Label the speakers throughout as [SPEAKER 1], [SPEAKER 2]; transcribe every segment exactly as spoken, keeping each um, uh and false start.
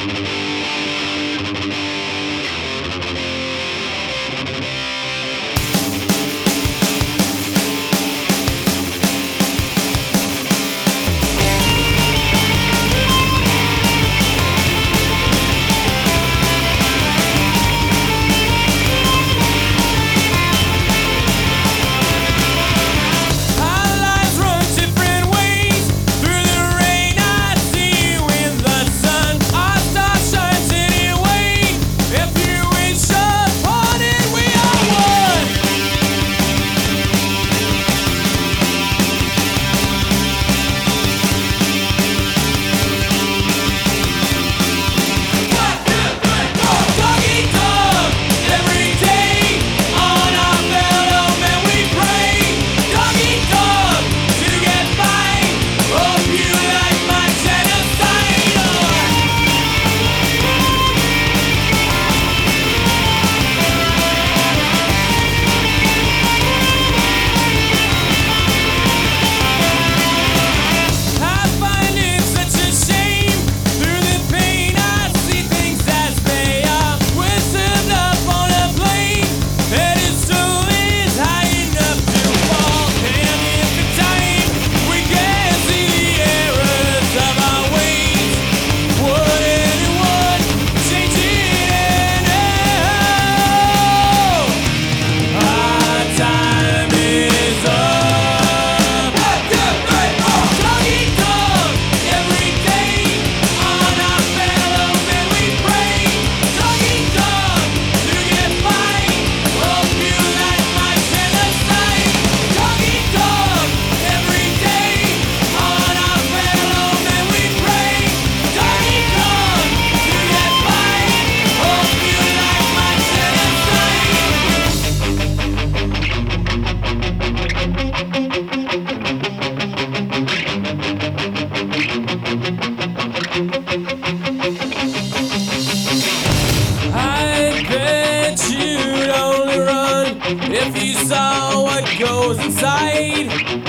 [SPEAKER 1] If you saw what goes inside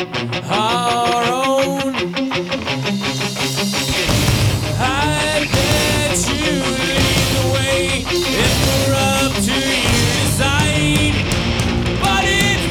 [SPEAKER 1] our own, I bet you'd lead the way if it were up to you to decide. But it's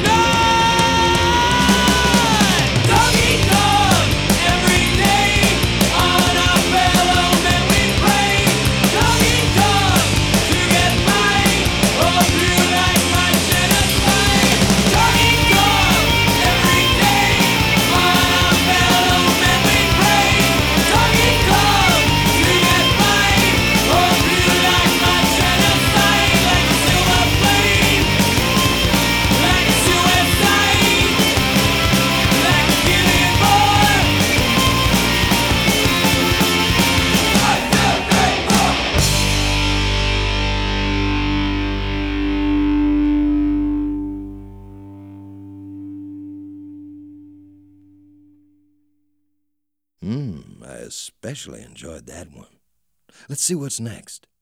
[SPEAKER 1] not. Dog eat dog every day. On our fellow men we pray. Dog eat dog to get by. Hope you like my genocide. Dog eat dog every day. On our fellow men we pray. Dog eat dog to get by. Hope you like my genocide. Like a silver flame. Like a suicide. Like a killing more. One, two, three, four.
[SPEAKER 2] Hmm, I especially enjoyed that one. Let's see what's next.